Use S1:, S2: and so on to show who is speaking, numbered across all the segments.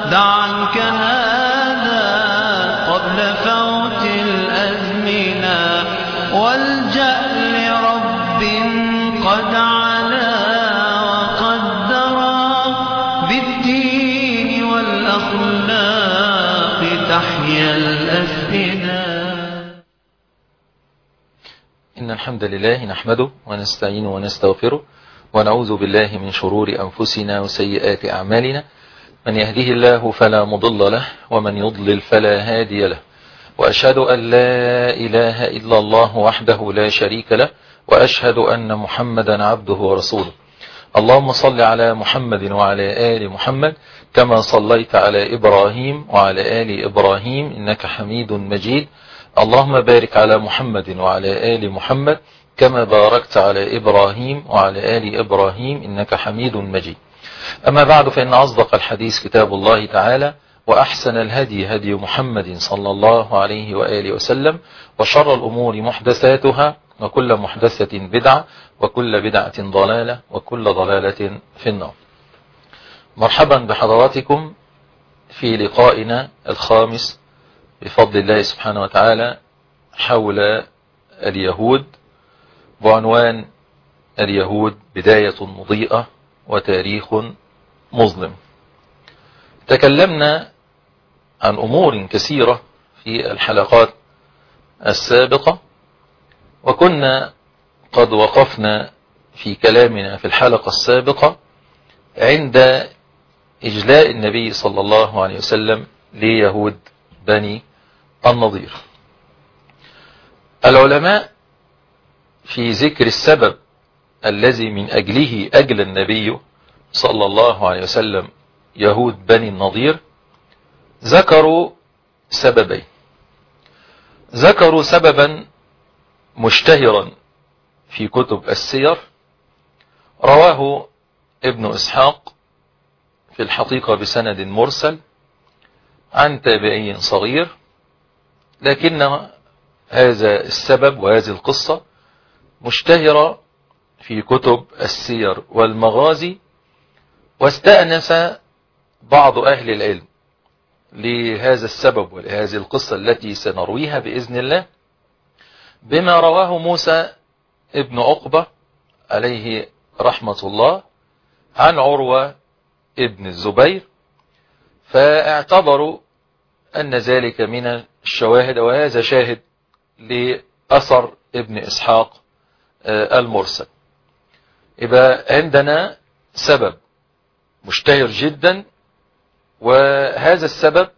S1: دع عنك هذا قبل فوت الأزمنة والجأ لرب قد علا وقدرا بالدين والأخلاق تحيا الأفئدة.
S2: إن الحمد لله نحمده ونستعينه ونستغفره ونعوذ بالله من شرور أنفسنا وسيئات أعمالنا، من يهده الله فلا مضل له ومن يضلل فلا هادي له، وأشهد أن لا إله إلا الله وحده لا شريك له، وأشهد أن محمدا عبده ورسوله. اللهم صل على محمد وعلى آل محمد كما صليت على إبراهيم وعلى آل إبراهيم إنك حميد مجيد. اللهم بارك على محمد وعلى آل محمد كما باركت على إبراهيم وعلى آل إبراهيم إنك حميد مجيد. أما بعد، فإن أصدق الحديث كتاب الله تعالى، وأحسن الهدي هدي محمد صلى الله عليه وآله وسلم، وشر الأمور محدثاتها، وكل محدثة بدعة، وكل بدعة ضلالة، وكل ضلالة في النار. مرحبا بحضراتكم في لقائنا الخامس بفضل الله سبحانه وتعالى حول اليهود، بعنوان اليهود بداية مضيئة وتاريخ مظلم. تكلمنا عن أمور كثيرة في الحلقات السابقة، وكنا قد وقفنا في كلامنا في الحلقة السابقة عند إجلاء النبي صلى الله عليه وسلم ليهود بني النضير. العلماء في ذكر السبب الذي من أجله أجل النبي صلى الله عليه وسلم يهود بني النضير ذكروا سببين. ذكروا سببا مشتهرا في كتب السير رواه ابن إسحاق في الحقيقة بسند مرسل عن تابعي صغير، لكن هذا السبب وهذه القصة مشتهرة في كتب السير والمغازي، واستأنس بعض أهل العلم لهذا السبب ولهذه القصة التي سنرويها بإذن الله بما رواه موسى ابن عقبة عليه رحمة الله عن عروة ابن الزبير، فاعتبروا أن ذلك من الشواهد، وهذا شاهد لأثر ابن إسحاق المرسل. يبقى عندنا سبب مشتهر جدا، وهذا السبب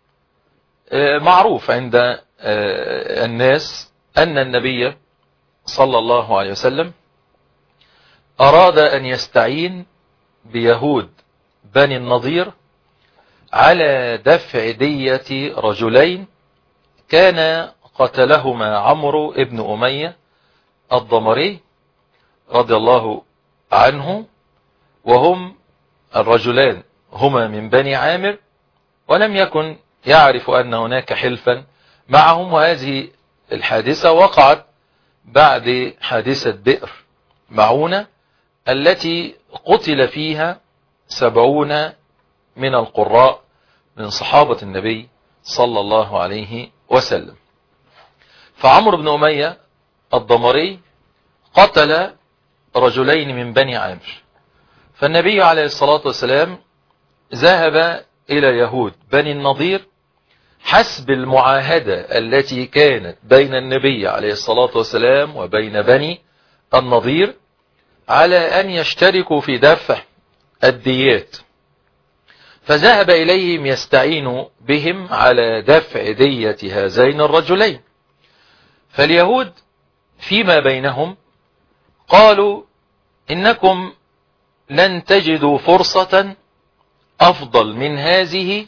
S2: معروف عند الناس أن النبي صلى الله عليه وسلم أراد أن يستعين بيهود بني النضير على دفع دية رجلين كان قتلهما عمرو ابن أمية الضمري رضي الله عنه، وهم الرجلان هما من بني عامر، ولم يكن يعرف أن هناك حلفا معهم. وهذه الحادثة وقعت بعد حادثة بئر معونة التي قتل فيها 70 من القراء من صحابة النبي صلى الله عليه وسلم. فعمرو بن أمية الضمري قتل رجلين من بني عامر، فالنبي عليه الصلاة والسلام ذهب إلى يهود بني النضير حسب المعاهدة التي كانت بين النبي عليه الصلاة والسلام وبين بني النضير على أن يشتركوا في دفع الديات، فذهب إليهم يستعين بهم على دفع دية هذين الرجلين. فاليهود فيما بينهم قالوا إنكم لن تجدوا فرصة أفضل من هذه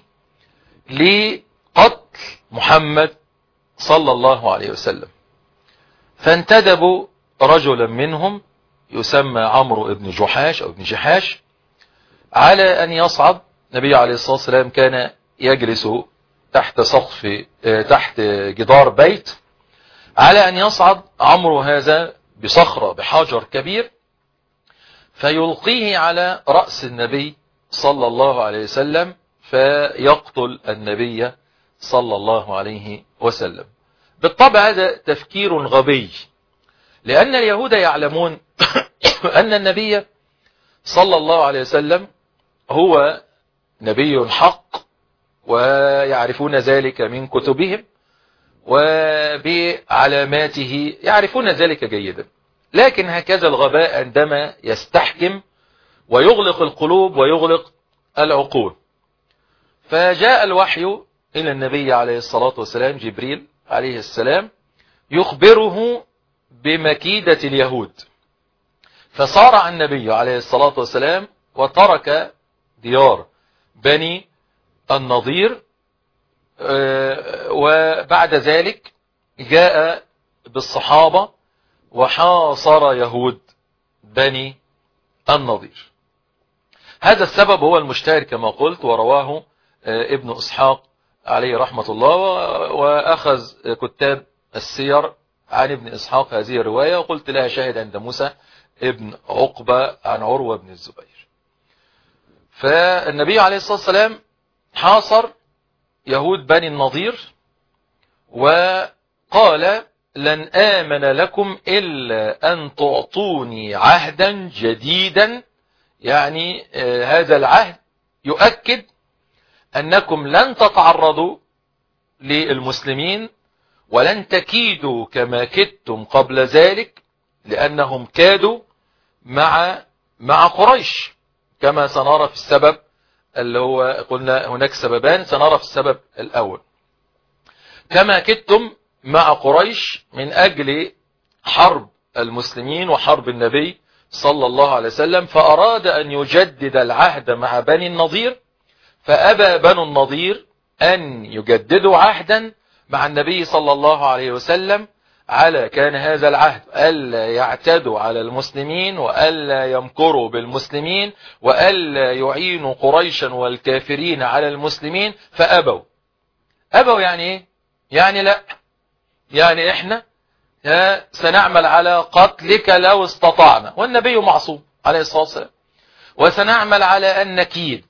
S2: لقتل محمد صلى الله عليه وسلم، فانتدبوا رجلا منهم يسمى عمرو ابن جحاش أو ابن جحاش على أن يصعد. النبي عليه الصلاة والسلام كان يجلس تحت سقف تحت جدار بيت، على أن يصعد عمرو هذا بصخرة بحجر كبير فيلقيه على رأس النبي صلى الله عليه وسلم فيقتل النبي صلى الله عليه وسلم. بالطبع هذا تفكير غبي، لأن اليهود يعلمون أن النبي صلى الله عليه وسلم هو نبي حق، ويعرفون ذلك من كتبهم وبعلاماته يعرفون ذلك جيدا. لكن هكذا الغباء عندما يستحكم ويغلق القلوب ويغلق العقول. فجاء الوحي إلى النبي عليه الصلاة والسلام، جبريل عليه السلام، يخبره بمكيدة اليهود. فصارع النبي عليه الصلاة والسلام وترك ديار بني النضير، وبعد ذلك جاء بالصحابة وحاصر يهود بني النضير. هذا السبب هو المشتهر كما قلت، ورواه ابن إسحاق عليه رحمة الله، وأخذ كتاب السير عن ابن إسحاق هذه الرواية، وقلت لها شاهد عند موسى ابن عقبة عن عروة بن الزبير. فالنبي عليه الصلاة والسلام حاصر يهود بني النضير وقال: لن آمن لكم إلا أن تعطوني عهدا جديدا. يعني هذا العهد يؤكد أنكم لن تتعرضوا للمسلمين ولن تكيدوا كما كدتم قبل ذلك، لأنهم كادوا مع قريش، كما سنرى في السبب اللي هو قلنا هناك سببان، سنرى في السبب الأول. كما كدتم مع قريش من أجل حرب المسلمين وحرب النبي صلى الله عليه وسلم، فأراد أن يجدد العهد مع بني النضير، فأبى بنو النضير أن يجددوا عهدا مع النبي صلى الله عليه وسلم. كان هذا العهد ألا يعتدوا على المسلمين، وألا يمكروا بالمسلمين، وألا يعينوا قريشا والكافرين على المسلمين، فأبوا. يعني إيه؟ يعني لا، يعني إحنا سنعمل على قتلك لو استطعنا، والنبي معصوم عليه الصلاة والسلام، وسنعمل على أن نكيد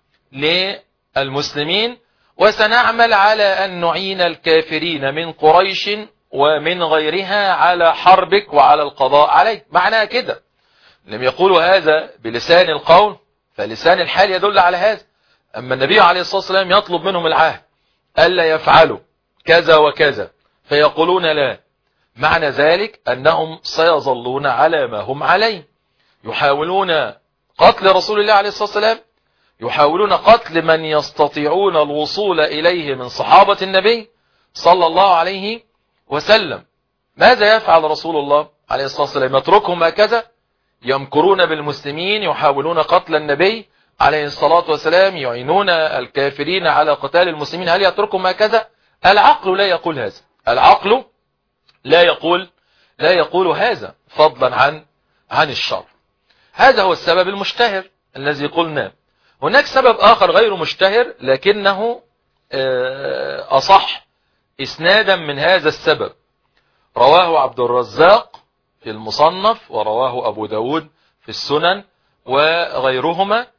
S2: للمسلمين، وسنعمل على أن نعين الكافرين من قريش ومن غيرها على حربك وعلى القضاء عليك. معناها كده. لم يقولوا هذا بلسان القول، فلسان الحال يدل على هذا. أما النبي عليه الصلاة والسلام يطلب منهم العهد ألا يفعلوا كذا وكذا، فيقولون لا، معنى ذلك أنهم سيظلون على ما هم عليه، يحاولون قتل رسول الله عليه الصلاة والسلام، يحاولون قتل من يستطيعون الوصول إليه من صحابة النبي صلى الله عليه وسلم. ماذا يفعل رسول الله عليه الصلاة والسلام؟ يتركهم هكذا يمكرون بالمسلمين، يحاولون قتل النبي عليه الصلاة والسلام، يعينون الكافرين على قتال المسلمين. هل يتركهم هكذا؟ العقل لا يقول هذا، العقل لا يقول هذا، فضلا عن الشر. هذا هو السبب المشتهر الذي قلنا. هناك سبب آخر غير مشتهر لكنه أصح إسنادا من هذا السبب، رواه عبد الرزاق في المصنف، ورواه أبو داود في السنن وغيرهما،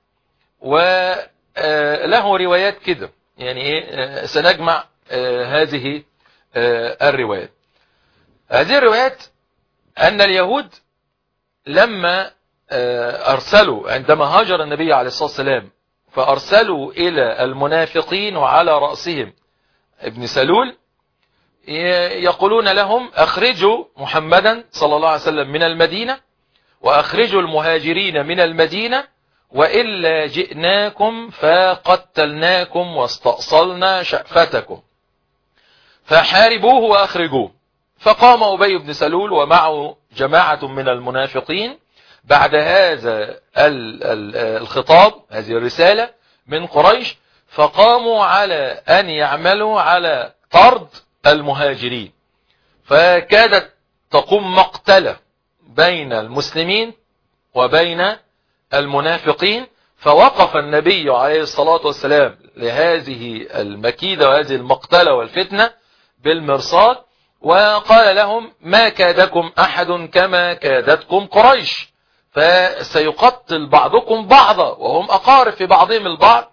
S2: وله روايات كده. يعني سنجمع هذه الروايات. هذه الروايات أن اليهود لما أرسلوا عندما هاجر النبي عليه الصلاة والسلام، فأرسلوا إلى المنافقين وعلى رأسهم ابن سلول، يقولون لهم: أخرجوا محمدا صلى الله عليه وسلم من المدينة، وأخرجوا المهاجرين من المدينة، وإلا جئناكم فقتلناكم واستأصلنا شأفتكم، فحاربوه وأخرجوه. فقام أبي بن سلول ومعه جماعة من المنافقين بعد هذا الخطاب، هذه الرسالة من قريش، فقاموا على أن يعملوا على طرد المهاجرين، فكادت تقوم مقتلة بين المسلمين وبين المنافقين. فوقف النبي عليه الصلاة والسلام لهذه المكيدة وهذه المقتلة والفتنة بالمرصاد، وقال لهم: ما كادكم أحد كما كادتكم قريش، فسيقتل بعضكم بعضا، وهم أقارب في بعضهم البعض،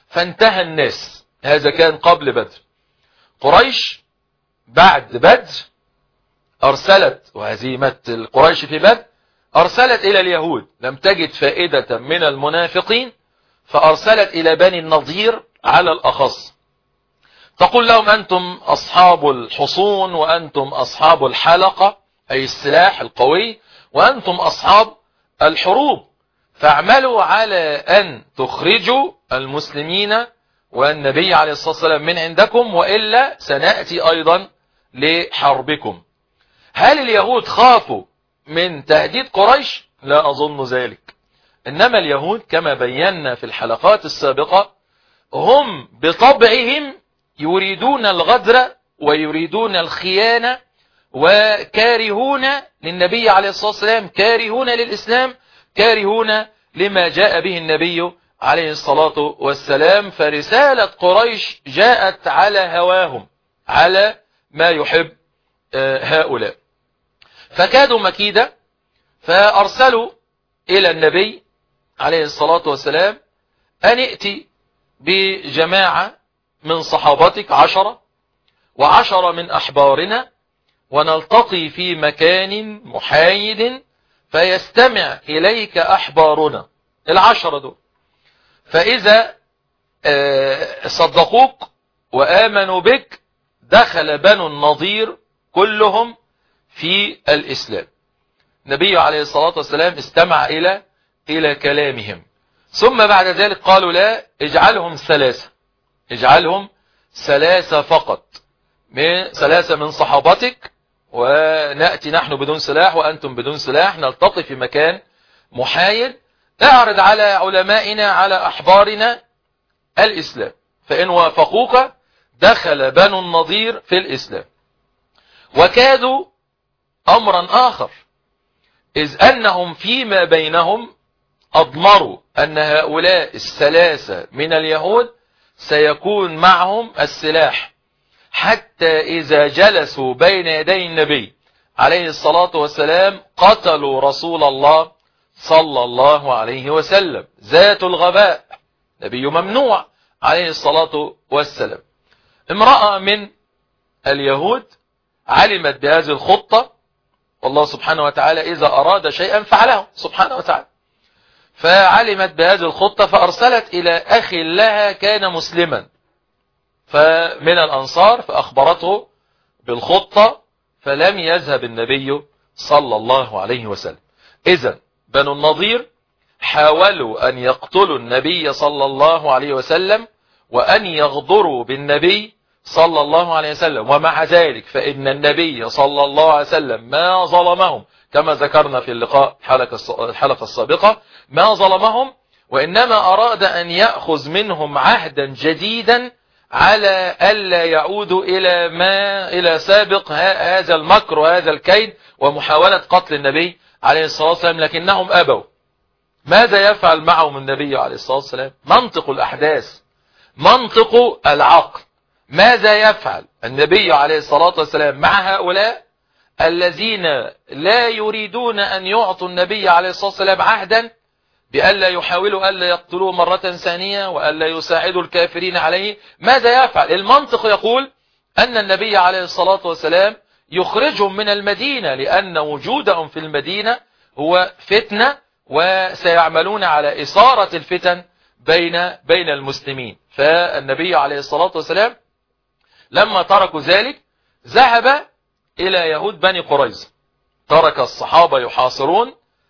S2: فانتهى الناس. هذا كان قبل بدر. قريش بعد بدر أرسلت، وهزيمة قريش في بدر أرسلت إلى اليهود، لم تجد فائدة من المنافقين فأرسلت إلى بني النضير على الأخص، تقول لهم أنتم أصحاب الحصون، وأنتم أصحاب الحلقة أي السلاح القوي، وأنتم أصحاب الحروب، فاعملوا على أن تخرجوا المسلمين والنبي عليه الصلاة والسلام من عندكم، وإلا سنأتي أيضا لحربكم. هل اليهود خافوا من تهديد قريش؟ لا أظن ذلك. إنما اليهود كما بينا في الحلقات السابقة هم بطبعهم يريدون الغدر ويريدون الخيانة، وكارهون للنبي عليه الصلاة والسلام، كارهون للإسلام، كارهون لما جاء به النبي عليه الصلاة والسلام. فرسالة قريش جاءت على هواهم، على ما يحب هؤلاء، فكادوا مكيدة. فأرسلوا إلى النبي عليه الصلاة والسلام أن ائتي بجماعة من صحابتك 10 و10 من أحبارنا، ونلتقي في مكان محايد فيستمع إليك أحبارنا 10 دول، فإذا صدقوك وآمنوا بك دخل بنو النضير كلهم في الإسلام. النبي عليه الصلاة والسلام استمع إلى كلامهم، ثم بعد ذلك قالوا لا، اجعلهم 3، اجعلهم 3 فقط، 3 من صحابتك، ونأتي نحن بدون سلاح وأنتم بدون سلاح، نلتقي في مكان محايد، اعرض على علمائنا على أحبارنا الإسلام، فإن وافقوك دخل بنو النضير في الإسلام. وكادوا أمرا آخر، إذ أنهم فيما بينهم أضمروا أن هؤلاء 3 من اليهود سيكون معهم السلاح، حتى إذا جلسوا بين يدي النبي عليه الصلاة والسلام قتلوا رسول الله صلى الله عليه وسلم. ذات الغباء، نبي ممنوع عليه الصلاة والسلام. امرأة من اليهود علمت بهذه الخطة، والله سبحانه وتعالى إذا أراد شيئا فعله سبحانه وتعالى، فعلمت بهذه الخطة فأرسلت إلى أخ لها كان مسلما فمن الأنصار، فأخبرته بالخطة، فلم يذهب النبي صلى الله عليه وسلم. إذن بنو النضير حاولوا أن يقتلوا النبي صلى الله عليه وسلم وأن يغدروا بالنبي صلى الله عليه وسلم، ومع ذلك فإن النبي صلى الله عليه وسلم ما ظلمهم، كما ذكرنا في اللقاء الحلقة السابقة، ما ظلمهم، وإنما أراد أن يأخذ منهم عهدا جديدا على ألا يعودوا إلى سابق هذا المكر وهذا الكيد ومحاولة قتل النبي عليه الصلاة والسلام، لكنهم أبوا. ماذا يفعل معهم النبي عليه الصلاة والسلام؟ منطق الأحداث، منطق العقل. ماذا يفعل النبي عليه الصلاة والسلام مع هؤلاء الذين لا يريدون أن يعطوا النبي عليه الصلاة والسلام عهدا بألا يحاولوا ألا يقتلوه مرة ثانية وألا يساعدوا الكافرين عليه؟ ماذا يفعل؟ المنطق يقول أن النبي عليه الصلاة والسلام يخرجهم من المدينة، لأن وجودهم في المدينة هو فتنة، وسيعملون على إثارة الفتن بين المسلمين. فالنبي عليه الصلاة والسلام لما تركوا ذلك ذهب إلى يهود بني قريظة، ترك الصحابة يحاصرون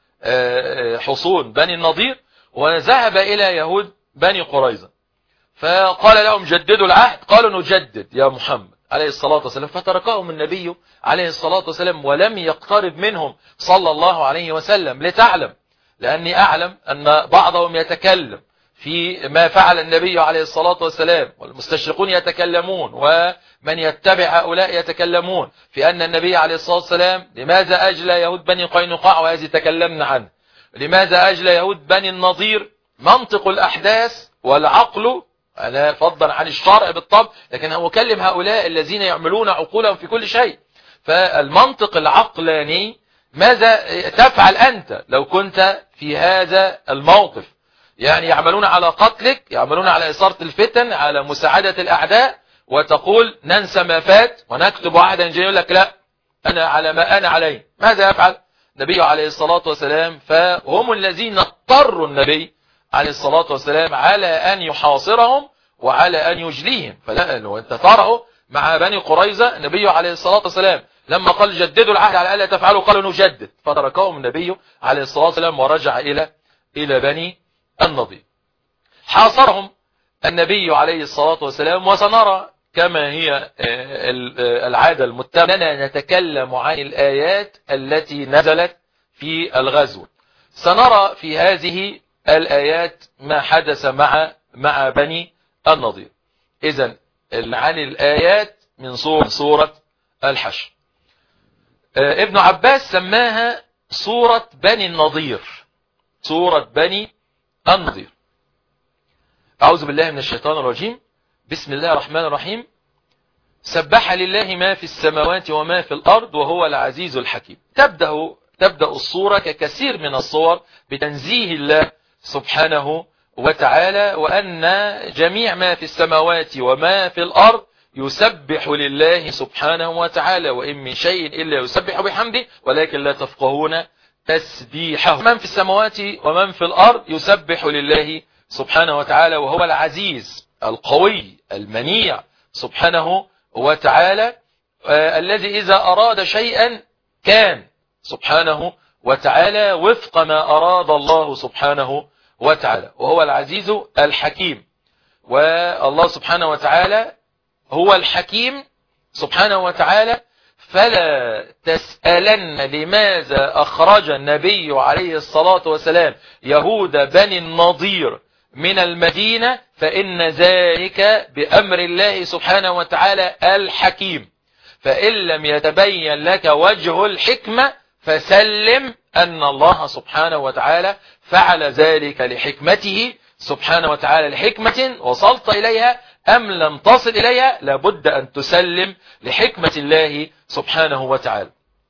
S2: حصون بني النضير وذهب إلى يهود بني قريظة، فقال لهم جددوا العهد، قالوا نجدد يا محمد عليه الصلاة والسلام، فتركهم النبي عليه الصلاة والسلام ولم يقترب منهم صلى الله عليه وسلم. لتعلم، لأني أعلم أن بعضهم يتكلم في ما فعل النبي عليه الصلاة والسلام، والمستشرقون يتكلمون ومن يتبع هؤلاء يتكلمون في أن النبي عليه الصلاة والسلام لماذا أجلى يهود بني قينقاع، وهذه تكلمنا عنه، لماذا أجلى يهود بني النضير. منطق الأحداث والعقل، أنا فضلا عن الشرع بالطبع، لكن هو كلم هؤلاء الذين يعملون عقولهم في كل شيء. فالمنطق العقلاني، ماذا تفعل أنت لو كنت في هذا الموقف؟ يعني يعملون على قتلك، يعملون على إثارة الفتن، على مساعدة الأعداء، وتقول ننسى ما فات ونكتب عهدا جديدا. يقول لك لا، أنا على ما أنا عليه. ماذا يفعل النبي عليه الصلاة والسلام؟ فهم الذين اضطروا النبي عليه الصلاة والسلام على أن يحاصرهم وعلى أن يجليهم. فلا، لو أنت تراه مع بني قريظة، النبي عليه الصلاة والسلام لما قال جددوا العهد على ألا تفعلوا قالوا نجدد، فتركهم النبي عليه الصلاة والسلام ورجع إلى بني النضير. حاصرهم النبي عليه الصلاة والسلام. وسنرى كما هي العادة المتبعة أننا نتكلم عن الآيات التي نزلت في الغزو. سنرى في هذه الآيات ما حدث مع بني النضير. إذن عن الآيات من سورة الحشر. ابن عباس سماها سورة بني النضير، سورة بني النضير. أعوذ بالله من الشيطان الرجيم. بسم الله الرحمن الرحيم. سبح لله ما في السماوات وما في الأرض وهو العزيز الحكيم. تبدأ الصورة ككثير من الصور بتنزيه الله سبحانه وتعالى، وأن جميع ما في السماوات وما في الأرض يسبح لله سبحانه وتعالى، وإن من شيء إلا يسبح بحمده ولكن لا تفقهون تسبيحه. من في السماوات ومن في الأرض يسبح لله سبحانه وتعالى، وهو العزيز القوي المنيع سبحانه وتعالى، الذي إذا أراد شيئا كان سبحانه وتعالى وفق ما أراد الله سبحانه وتعالى، وهو العزيز الحكيم. والله سبحانه وتعالى هو الحكيم سبحانه وتعالى. فلا تسألن لماذا أخرج النبي عليه الصلاة والسلام يهود بني النضير من المدينة، فإن ذلك بأمر الله سبحانه وتعالى الحكيم. فإن لم يتبين لك وجه الحكمة فسلم أن الله سبحانه وتعالى فعل ذلك لحكمته سبحانه وتعالى، لحكمة وصلت إليها أم لم تصل إليها، لابد أن تسلم لحكمة الله سبحانه وتعالى.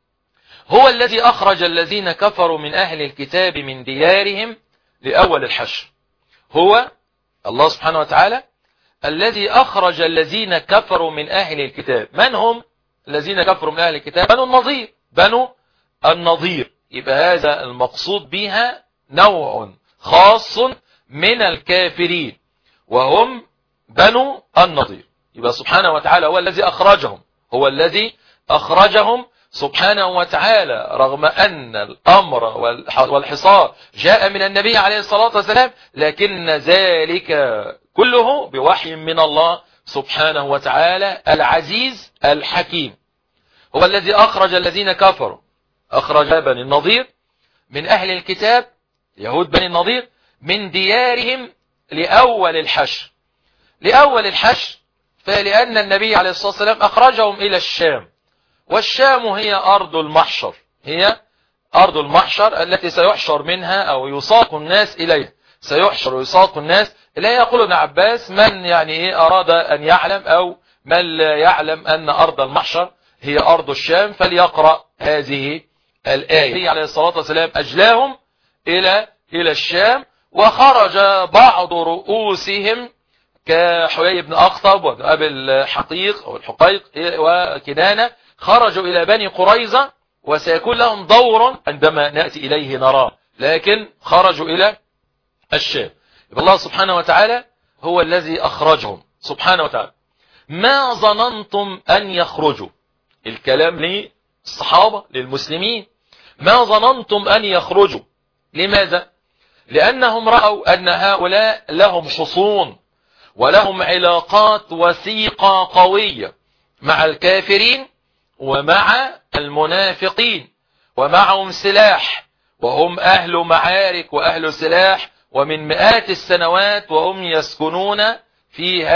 S2: هو الذي أخرج الذين كفروا من أهل الكتاب من ديارهم لأول الحشر. هو الله سبحانه وتعالى الذي أخرج الذين كفروا من أهل الكتاب. من هم الذين كفروا من أهل الكتاب؟ بنو النضير. بنو النضير. يبقى هذا المقصود بها نوع خاص من الكافرين وهم بنو النضير. يبقى سبحانه وتعالى هو الذي أخرجهم، هو الذي أخرجهم سبحانه وتعالى، رغم أن الأمر والحصار جاء من النبي عليه الصلاة والسلام، لكن ذلك كله بوحي من الله سبحانه وتعالى العزيز الحكيم. هو الذي أخرج الذين كفروا، أخرج بني النضير من أهل الكتاب يهود بني النضير من ديارهم لأول الحشر. لأول الحشر فلأن النبي عليه الصلاة والسلام أخرجهم إلى الشام، والشام هي أرض المحشر، هي أرض المحشر التي سيحشر منها أو يساق الناس إليها، سيحشر ويساق الناس إليها. يقول ابن عباس من يعني أراد أن يعلم أو من لا يعلم أن أرض المحشر هي أرض الشام فليقرأ هذه الآية. النبي عليه الصلاة والسلام أجلاهم إلى الشام، وخرج بعض رؤوسهم كحيي بن أخطب وأبي الحقيق أو الحقيق وكنانة، خرجوا إلى بني قريظة، وسيكون لهم دور عندما نأتي إليه نراه، لكن خرجوا إلى الشام. الله سبحانه وتعالى هو الذي أخرجهم سبحانه وتعالى. ما ظننتم أن يخرجوا، الكلام للصحابة للمسلمين، ما ظننتم أن يخرجوا. لماذا؟ لأنهم رأوا أن هؤلاء لهم حصون ولهم علاقات وثيقة قوية مع الكافرين ومع المنافقين، ومعهم سلاح، وهم أهل معارك وأهل سلاح، ومن مئات السنوات وهم يسكنون في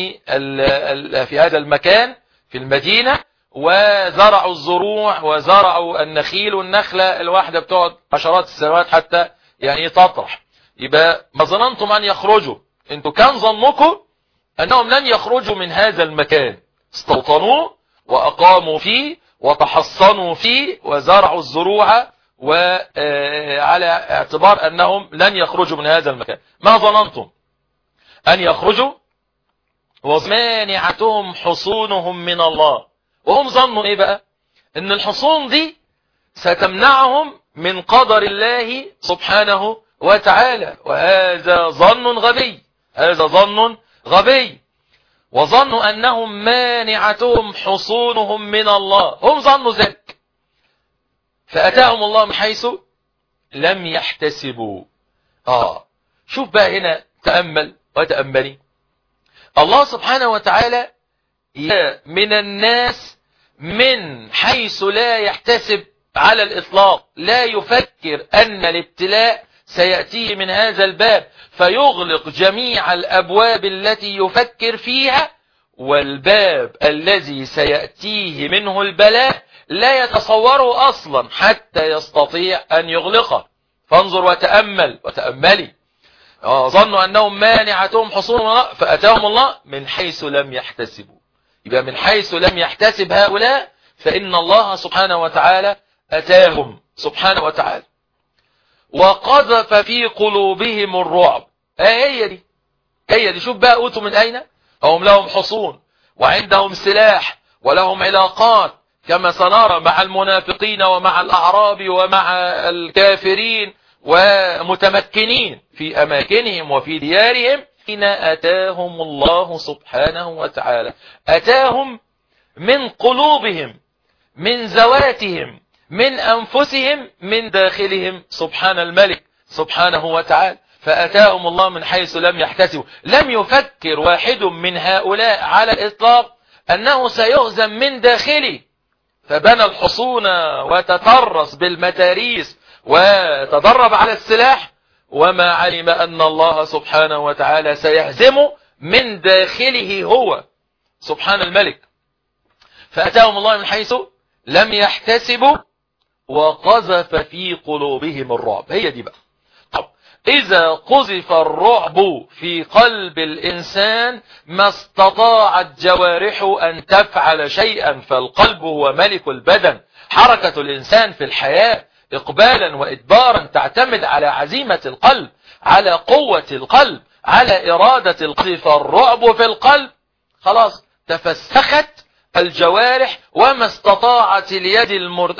S2: هذا المكان في المدينة، وزرعوا الزروع وزرعوا النخيل، والنخلة الواحدة بتقعد عشرات السنوات حتى يعني تطرح. يبقى ما ظننتم أن يخرجوا، انتوا كان ظنكم أنهم لن يخرجوا من هذا المكان، استوطنوه وأقاموا فيه وتحصنوا فيه وزرعوا الزروع وعلى اعتبار أنهم لن يخرجوا من هذا المكان. ما ظننتم أن يخرجوا ومانعتهم حصونهم من الله، وهم ظنوا إيه بقى؟ إن الحصون دي ستمنعهم من قدر الله سبحانه وتعالى، وهذا ظن غبي، هذا ظن غبي. وظنوا أنهم مانعتهم حصونهم من الله، هم ظنوا ذلك، فأتاهم الله من حيث لم يحتسبوا. شوف بقى هنا، تأمل وتأملي. الله سبحانه وتعالى من الناس من حيث لا يحتسب على الإطلاق، لا يفكر أن الابتلاء سيأتيه من هذا الباب فيغلق جميع الأبواب التي يفكر فيها، والباب الذي سيأتيه منه البلاء لا يتصوره أصلا حتى يستطيع أن يغلقه. فانظر وتأمل وتأملي. ظنوا أنهم مانعتهم حصونهم الله فأتاهم الله من حيث لم يحتسبوا. يبقى من حيث لم يحتسب هؤلاء فإن الله سبحانه وتعالى أتاهم سبحانه وتعالى وقذف في قلوبهم الرعب. هي دي. شوف بقى أوتوا من أين؟ هم لهم حصون وعندهم سلاح ولهم علاقات كما سنرى مع المنافقين ومع الأعراب ومع الكافرين، ومتمكنين في أماكنهم وفي ديارهم. حين أتاهم الله سبحانه وتعالى أتاهم من قلوبهم، من ذواتهم، من أنفسهم، من داخلهم سبحان الملك سبحانه وتعالى. فأتاهم الله من حيث لم يحتسبوا. لم يفكر واحد من هؤلاء على الإطلاق أنه سيهزم من داخله، فبنى الحصون وتترس بالمتاريس وتدرب على السلاح، وما علم أن الله سبحانه وتعالى سيهزمه من داخله هو سبحان الملك. فأتاهم الله من حيث لم يحتسبوا وقذف في قلوبهم الرعب. هي دي بقى. طب إذا قذف الرعب في قلب الإنسان ما استطاعت جوارحه أن تفعل شيئا، فالقلب هو ملك البدن. حركة الإنسان في الحياة إقبالا وإدبارا تعتمد على عزيمة القلب، على قوة القلب، على إرادة القلب. فالرعب في القلب خلاص تفسخت الجوارح، وما استطاعت اليد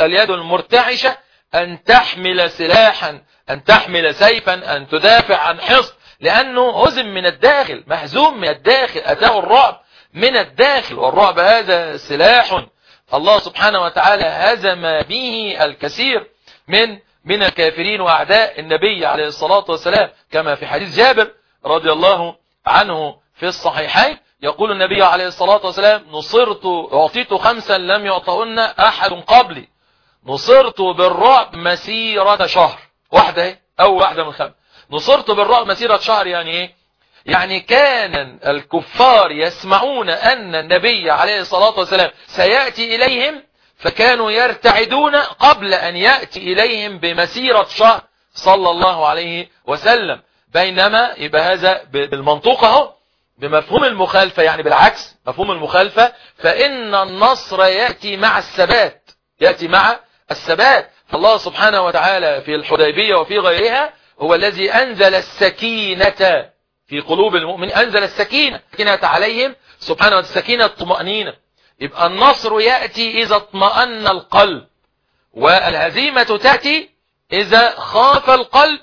S2: المرتعشة أن تحمل سلاحا، أن تحمل سيفا، أن تدافع عن حصن، لأنه هزم من الداخل، مهزوم من الداخل. أتاه الرعب من الداخل، والرعب هذا سلاح الله سبحانه وتعالى هزم به الكثير من الكافرين وأعداء النبي عليه الصلاة والسلام، كما في حديث جابر رضي الله عنه في الصحيحين. يقول النبي عليه الصلاة والسلام: أعطيت 5 لم يعطهن أحد قبلي، نصرت بالرعب مسيرة شهر. واحدة أو واحدة من 5. نصرت بالرعب مسيرة شهر يعني إيه؟ يعني كان الكفار يسمعون أن النبي عليه الصلاة والسلام سيأتي إليهم، فكانوا يرتعدون قبل أن يأتي إليهم بمسيرة شهر صلى الله عليه وسلم. بينما يبقى هذا بالمنطوق اهو، بمفهوم المخالفة، يعني بالعكس مفهوم المخالفة، فإن النصر يأتي مع الثبات، يأتي مع الثبات. فالله سبحانه وتعالى في الحديبية وفي غيرها هو الذي أنزل السكينة في قلوب المؤمنين، أنزل السكينة عليهم سبحانه وتعالى، السكينة الطمأنينة. يبقى النصر يأتي إذا اطمأن القلب، والهزيمة تأتي إذا خاف القلب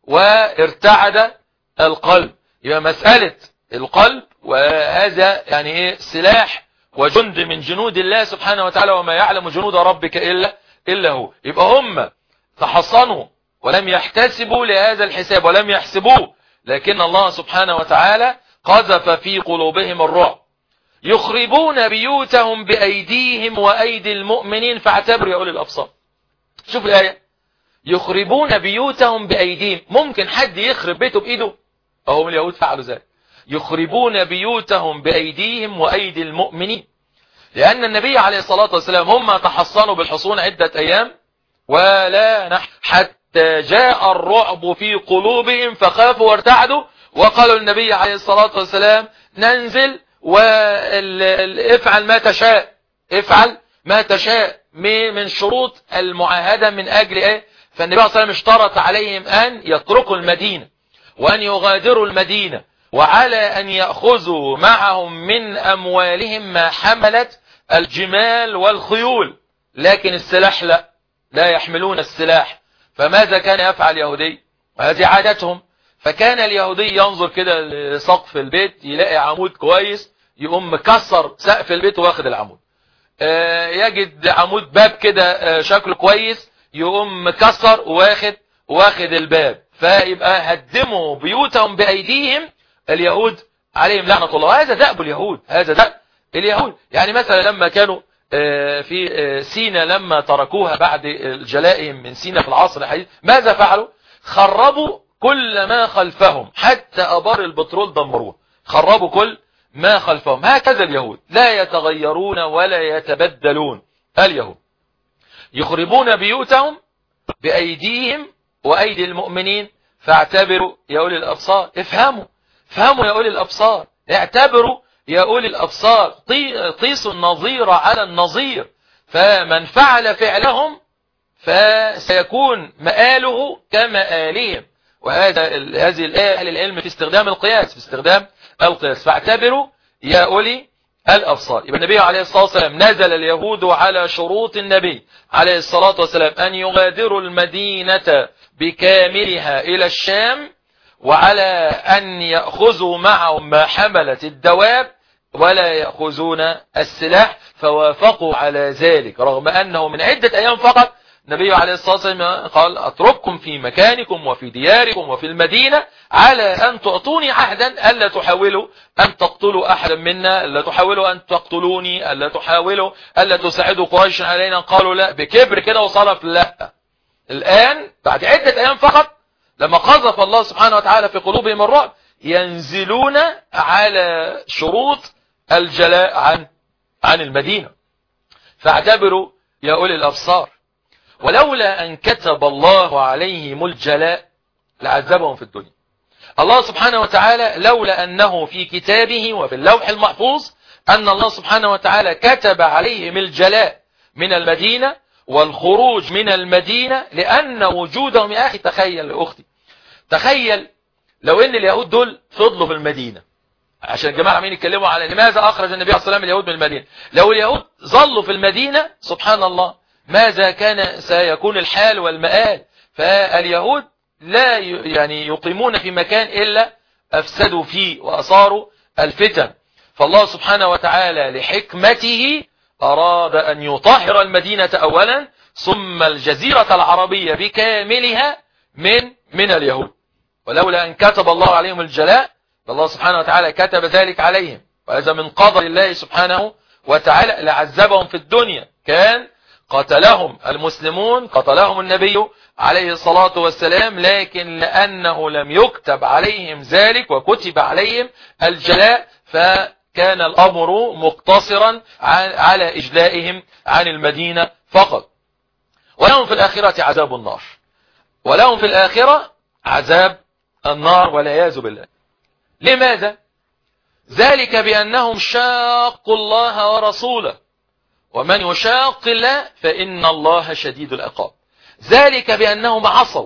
S2: وارتعد القلب. يبقى مسألة القلب، وهذا يعني إيه؟ سلاح وجند من جنود الله سبحانه وتعالى، وما يعلم جنود ربك إلا هو. يبقى هم تحصنوا ولم يحتسبوا لهذا الحساب ولم يحسبوه، لكن الله سبحانه وتعالى قذف في قلوبهم الرعب. يخربون بيوتهم بأيديهم وأيدي المؤمنين فاعتبروا يا أولي الأبصار. شوف الآية، يخربون بيوتهم بأيديهم. ممكن حد يخرب بيته بإيده؟ أهم اليهود فعلوا ذلك. يخربون بيوتهم بأيديهم وأيدي المؤمنين، لأن النبي عليه الصلاة والسلام هم تحصنوا بالحصون عدة أيام ولا نحن، حتى جاء الرعب في قلوبهم فخافوا وارتعدوا، وقالوا النبي عليه الصلاة والسلام: ننزل وافعل ما تشاء، افعل ما تشاء. من شروط المعاهدة من أجل إيه؟ فالنبي صلى الله عليه وسلم اشترط عليهم أن يتركوا المدينة وأن يغادروا المدينة، وعلى أن يأخذوا معهم من أموالهم ما حملت الجمال والخيول، لكن السلاح لا يحملون السلاح. فماذا كان يفعل اليهودي؟ وهذه عادتهم. فكان اليهودي ينظر كده لسقف البيت، يلاقي عمود كويس، يقوم مكسر سقف البيت واخد العمود. يجد عمود باب كده شكله كويس، يقوم مكسر واخد الباب. فيبقى هدموا بيوتهم بأيديهم اليهود عليهم لعنة الله. هذا دأب اليهود، هذا دأب اليهود. يعني مثلا لما كانوا في سينا، لما تركوها بعد جلائهم من سينا في العصر الحديث، ماذا فعلوا؟ خربوا كل ما خلفهم، حتى أبار البترول دمروه، خربوا كل ما خلفهم. هكذا اليهود لا يتغيرون ولا يتبدلون. اليهود يخربون بيوتهم بأيديهم وأيدي المؤمنين. فاعتبروا يا أولي الأبصار، افهموا يا أولي الأبصار، اعتبروا يا أولي الأبصار. قيسوا النظير على النظير، فمن فعل فعلهم فسيكون مآله كمآلهم. هذه الآية أهل العلم في استخدام القياس، فاعتبروا يا أولي الأبصار. يبقى النبي عليه الصلاة والسلام نزل اليهود على شروط النبي عليه الصلاة والسلام أن يغادروا المدينة بكاملها إلى الشام، وعلى أن يأخذوا معهم ما حملت الدواب ولا يأخذون السلاح. فوافقوا على ذلك رغم أنه من عدة أيام فقط النبي عليه الصلاة والسلام قال أترككم في مكانكم وفي دياركم وفي المدينة على أن تعطوني عهدا ألا تحاولوا أن تقتلوا أحدا منا، ألا تحاولوا أن تقتلوني، ألا تحاولوا ألا تساعدوا قريش علينا. قالوا لا، بكبر كده وصرف لا. الآن بعد عدة أيام فقط لما قذف الله سبحانه وتعالى في قلوبهم الرعب، ينزلون على شروط الجلاء عن المدينة. فاعتبروا يا أولي الأبصار. ولولا أن كتب الله عليهم الجلاء لعذبهم في الدنيا. الله سبحانه وتعالى لولا أنه في كتابه وفي اللوح المحفوظ أن الله سبحانه وتعالى كتب عليهم الجلاء من المدينة والخروج من المدينة، لأن وجودهم يا أخي، تخيل يا أختي، تخيل لو أن اليهود دول فضلوا في المدينة، عشان الجماعة عمين يتكلموا على لماذا أخرج النبي عليه الصلاة والسلام اليهود من المدينة. لو اليهود ظلوا في المدينة سبحان الله ماذا كان سيكون الحال والمآل. فاليهود لا يقيمون في مكان إلا أفسدوا فيه وأصاروا الفتن. فالله سبحانه وتعالى لحكمته أراد أن يطهر المدينة أولا، ثم الجزيرة العربية بكاملها من اليهود. ولولا أن كتب الله عليهم الجلاء، الله سبحانه وتعالى كتب ذلك عليهم، وهذا من قدر الله سبحانه وتعالى. لعذبهم في الدنيا، كان قتلهم المسلمون، قتلهم النبي عليه الصلاة والسلام، لكن لأنه لم يكتب عليهم ذلك وكتب عليهم الجلاء، فكان الأمر مقتصرا على إجلائهم عن المدينة فقط. ولهم في الآخرة عذاب النار، ولهم في الآخرة عذاب النار والعياذ بالله. لماذا؟ ذلك بأنهم شاقوا الله ورسوله، ومن يشاق الله فإن الله شديد العقاب. ذلك بأنهم عصوا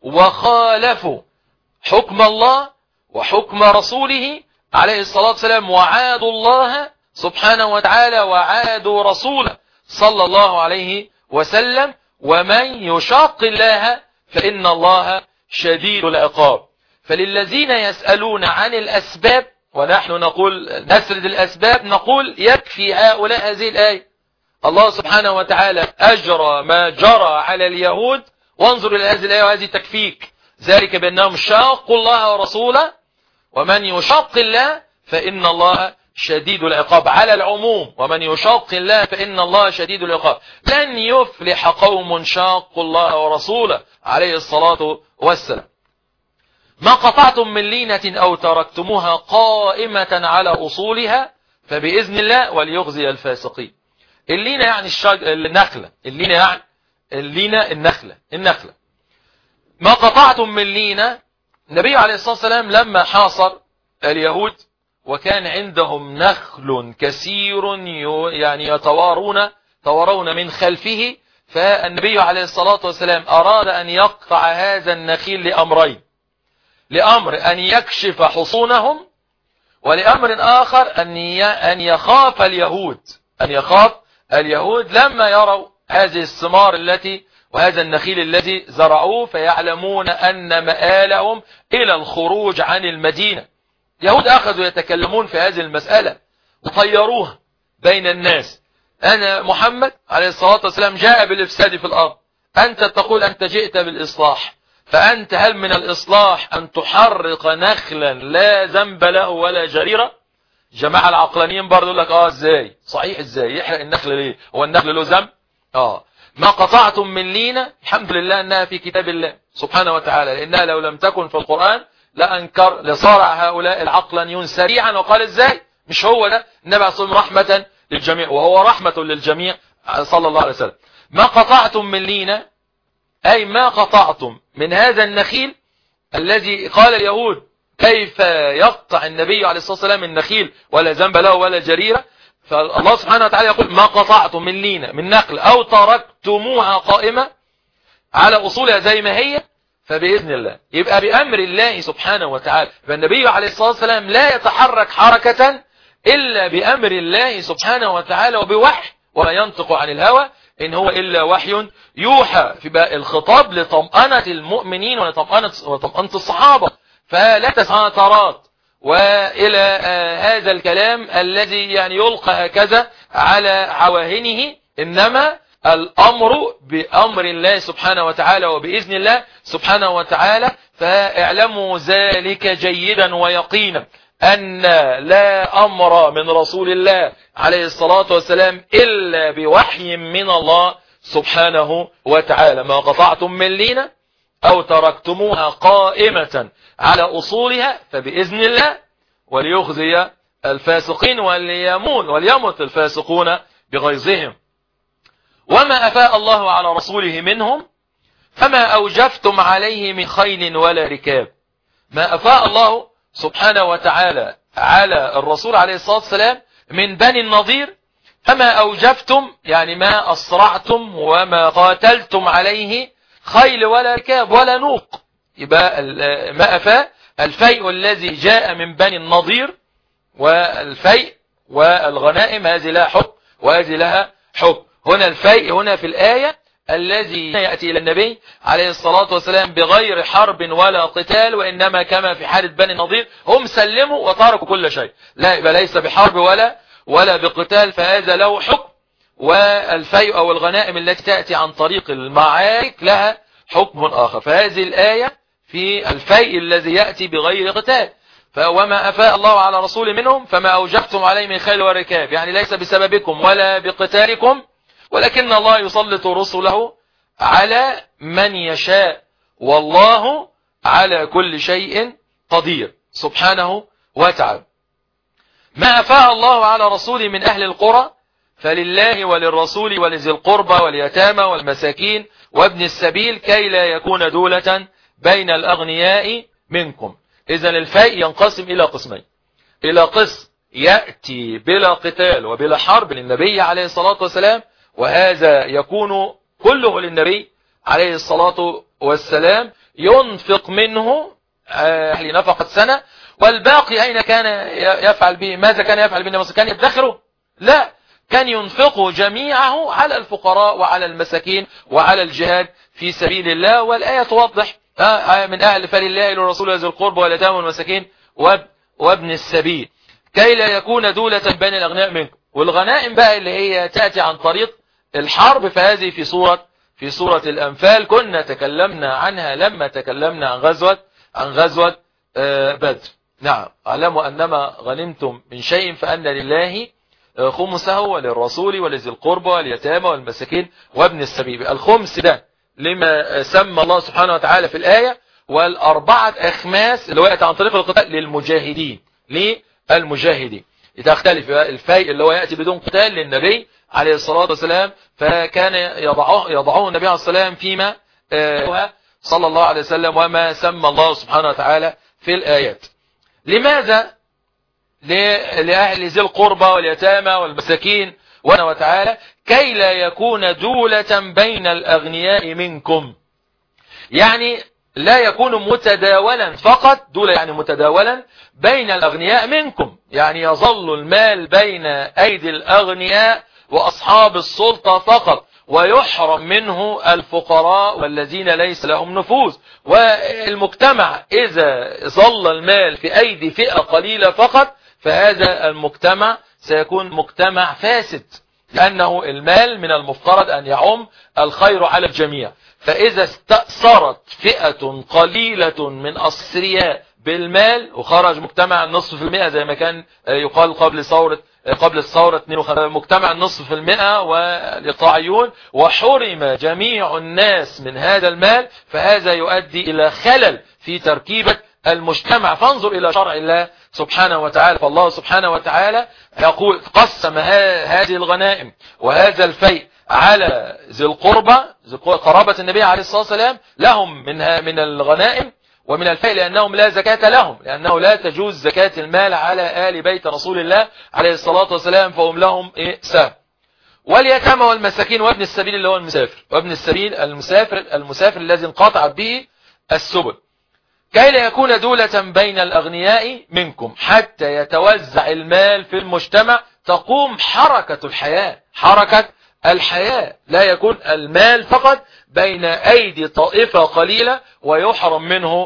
S2: وخالفوا حكم الله وحكم رسوله عليه الصلاة والسلام، وعادوا الله سبحانه وتعالى وعادوا رسوله صلى الله عليه وسلم. ومن يشاق الله فإن الله شديد العقاب. فللذين يسألون عن الأسباب، ونحن نقول نسرد الأسباب، نقول يكفي هؤلاء هذه الآية. الله سبحانه وتعالى أجرى ما جرى على اليهود، وانظر إلى هذه الآية وهذه تكفيك. ذلك بأنهم شاقوا الله ورسوله، ومن يشاق الله فإن الله شديد العقاب على العموم. ومن يشاق الله فإن الله شديد العقاب. لن يفلح قوم شاقوا الله ورسوله عليه الصلاة والسلام. ما قطعتم من لينة أو تركتموها قائمة على أصولها فبإذن الله وليخزي الفاسقين. اللينة يعني النخلة، اللينة يعني النخلة. ما قطعتم من لينة. النبي عليه الصلاة والسلام لما حاصر اليهود وكان عندهم نخل كثير يعني يتوارون من خلفه، فالنبي عليه الصلاة والسلام أراد أن يقطع هذا النخيل لأمرين: لأمر أن يكشف حصونهم، ولأمر آخر أن يخاف اليهود لما يروا هذه الثمار وهذا النخيل الذي زرعوه، فيعلمون أن مآلهم إلى الخروج عن المدينة. يهود أخذوا يتكلمون في هذه المسألة وطيروها بين الناس. أنا محمد عليه الصلاة والسلام جاء بالإفساد في الأرض، أنت تقول أنت جئت بالإصلاح، فأنت هل من الإصلاح أن تحرق نخلا لا ذنب له ولا جريرة؟ جماعة العقلانيين برضو يقول لك ازاي صحيح، ازاي يحرق النخل ليه؟ هو النخل له ذنب؟ ما قطعتم من لينة الحمد لله أنها في كتاب الله سبحانه وتعالى، لأنها لو لم تكن في القرآن لصارع هؤلاء العقلانيون سريعا وقال ازاي؟ مش هو ده النبي عليه الصلاة والسلام رحمة للجميع، وهو رحمة للجميع صلى الله عليه وسلم. ما قطعتم من لينة أي ما قطعتم من هذا النخيل الذي قال اليهود كيف يقطع النبي عليه الصلاة والسلام النخيل ولا ذنب له ولا جريرة. فالله سبحانه وتعالى يقول ما قطعتم من لينة من نخل أو تركتموها قائمة على أصولها زي ما هي فبإذن الله، يبقى بأمر الله سبحانه وتعالى. فالنبي عليه الصلاة والسلام لا يتحرك حركة إلا بأمر الله سبحانه وتعالى وبوحي، ولا ينطق عن الهوى إن هو إلا وحي يوحى. في بقى الخطاب لطمأنة المؤمنين وطمأنة الصحابة، فلا تسعطرات وإلى هذا الكلام الذي يعني يلقى هكذا على عواهنه، إنما الأمر بأمر الله سبحانه وتعالى وبإذن الله سبحانه وتعالى. فاعلموا ذلك جيدا ويقينا أن لا أمر من رسول الله عليه الصلاة والسلام إلا بوحي من الله سبحانه وتعالى. ما قطعتم من لينة أو تركتموها قائمة على أصولها فبإذن الله، وليخزي الفاسقين وليمت الفاسقون بغيظهم. وما أفاء الله على رسوله منهم فما أوجفتم عليه من خيل ولا ركاب. ما أفاء الله سبحانه وتعالى على الرسول عليه الصلاة والسلام من بني النضير فما أوجفتم يعني ما أسرعتم وما قاتلتم عليه خيل ولا ركاب ولا نوق. يبقى ما أفاء الفيء الذي جاء من بني النضير، والفيء والغنائم هذه لها حكم وهذه لها حكم. هنا الفيء هنا في الآية الذي يأتي إلى النبي عليه الصلاة والسلام بغير حرب ولا قتال، وإنما كما في حالة بني النضير هم سلموا وتركوا كل شيء، لا يبقى ليس بحرب ولا بقتال، فهذا له حكم. والفيء أو الغنائم التي تأتي عن طريق المعارك لها حكم آخر. فهذه الآية في الفيء الذي يأتي بغير قتال. وما أفاء الله على رسول منهم فما أوجفتم عليه من خيل وركاب، يعني ليس بسببكم ولا بقتالكم، ولكن الله يسلط رسله على من يشاء، والله على كل شيء قدير سبحانه وتعالى. ما أفاء الله على رسوله من أهل القرى فلله وللرسول ولذي القربى واليتامى والمساكين وابن السبيل كي لا يكون دولة بين الأغنياء منكم. إذن الفيء ينقسم إلى قسمين: إلى قسم يأتي بلا قتال وبلا حرب للنبي عليه الصلاة والسلام، وهذا يكون كله للنبي عليه الصلاة والسلام ينفق منه لنفقة سنة، والباقي أين كان يفعل به؟ ماذا كان يفعل به؟ كان يدخره؟ لا، كان ينفقه جميعه على الفقراء وعلى المساكين وعلى الجهاد في سبيل الله. والآية توضح من أهل فلله للرسول ذي القربى واليتامى والمساكين وابن السبيل كي لا يكون دولة بين الأغنياء منكم. والغنائم بقى اللي هي تأتي عن طريق الحرب، فهذه في سورة الأنفال كنا تكلمنا عنها لما تكلمنا عن غزوة بدر. نعم، اعلموا أنما غنمتم من شيء فأن لله خمسه وللرسول ولذي القربى واليتامى والمساكين وابن السبيل. الخمس ده لما سمى الله سبحانه وتعالى في الآية، والأربعة أخماس اللي وقت عن طريق القتال للمجاهدين. تختلف الفيء اللي هو يأتي بدون قتال للنبي عليه الصلاة والسلام، فكان يضعه النبي عليه الصلاة والسلام فيما صلى الله عليه وسلم وما سمى الله سبحانه وتعالى في الآيات. لماذا لأهل ذي القربى واليتامى والمساكين وتعالى كي لا يكون دولة بين الأغنياء منكم، يعني لا يكون متداولا فقط، دولة يعني متداولا بين الأغنياء منكم، يعني يظل المال بين أيدي الأغنياء وأصحاب السلطة فقط، ويحرم منه الفقراء والذين ليس لهم نفوذ. والمجتمع إذا ظل المال في أيدي فئة قليلة فقط فهذا المجتمع سيكون مجتمع فاسد، لأنه المال من المفترض أن يعم الخير على الجميع. فإذا استأثرت فئة قليلة من الأثرياء بالمال وخرج مجتمع النصف في المئة زي ما كان يقال قبل الثورة مجتمع النصف في المئة والإقطاعيون، وحرم جميع الناس من هذا المال، فهذا يؤدي إلى خلل في تركيبة المجتمع. فانظر إلى شرع الله سبحانه وتعالى. فالله سبحانه وتعالى يقول قسم هذه الغنائم وهذا الفيء على ذي القربى، قرابة النبي عليه الصلاة والسلام، لهم من الغنائم ومن الفيء لأنهم لا زكاة لهم، لأنه لا تجوز زكاة المال على آل بيت رسول الله عليه الصلاة والسلام، فهم لهم سهم. واليتامى والمساكين وابن السبيل اللي هو المسافر، وابن السبيل المسافر الذي انقطعت به السبل، كي لا يكون دولة بين الأغنياء منكم حتى يتوزع المال في المجتمع، تقوم حركة الحياة، لا يكون المال فقط بين أيدي طائفة قليلة ويحرم منه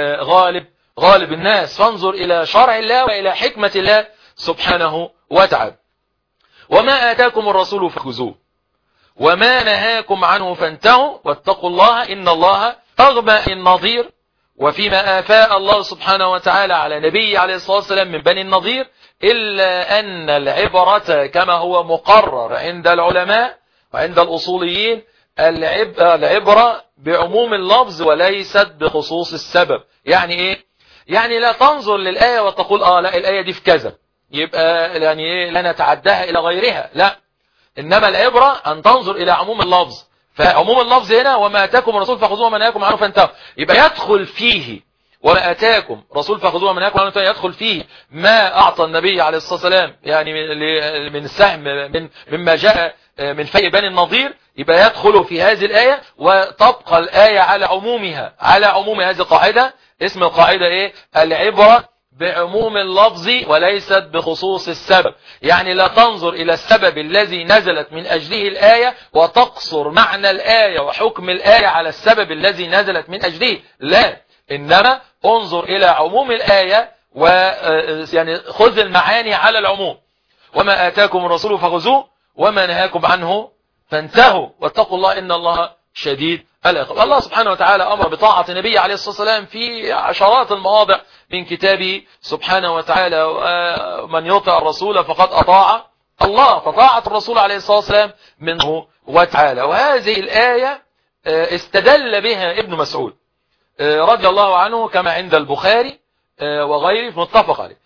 S2: غالب الناس. فانظر إلى شرع الله وإلى حكمة الله سبحانه وتعالى. وما آتاكم الرسول فخذوه وما نهاكم عنه فانتهوا واتقوا الله إن الله أغمى النظير. وفيما آفاء الله سبحانه وتعالى على نبيه عليه الصلاة والسلام من بني النظير، إلا أن العبرة كما هو مقرر عند العلماء وعند الأصوليين، العبرة بعموم اللفظ وليست بخصوص السبب. يعني إيه؟ يعني لا تنظر للآية وتقول لا الآية دي في كذا يبقى يعني إيه لا نتعداها إلى غيرها، لا، إنما العبرة أن تنظر إلى عموم اللفظ. فعموم اللفظ هنا وما أتاكم الرسول فخذوه وما نهاكم عنه فانتهوا، يبقى يدخل فيه وما أتاكم رسول فخذوه وما نهاكم عنه فانتهوا، يدخل فيه ما أعطى النبي عليه الصلاة والسلام يعني من السهم مما جاء من فيء بني النضير، يبقى يدخل في هذه الآية وتبقى الآية على عموم هذه القاعدة. اسم القاعدة إيه؟ العبرة بعموم اللفظ وليست بخصوص السبب. يعني لا تنظر إلى السبب الذي نزلت من أجله الآية وتقصر معنى الآية وحكم الآية على السبب الذي نزلت من أجله، لا، إنما انظر إلى عموم الآية يعني خذ المعاني على العموم. وما آتاكم الرسول فخذوه وما نهاكم عنه فانتهوا واتقوا الله إن الله شديد العقاب. الله سبحانه وتعالى أمر بطاعة النبي عليه الصلاة والسلام في عشرات المواضع من كتابه سبحانه وتعالى، ومن يطع الرسول فقد أطاع الله، فطاعة الرسول عليه الصلاة والسلام منه وتعالى. وهذه الآية استدل بها ابن مسعود رضي الله عنه كما عند البخاري وغيره متفق عليه،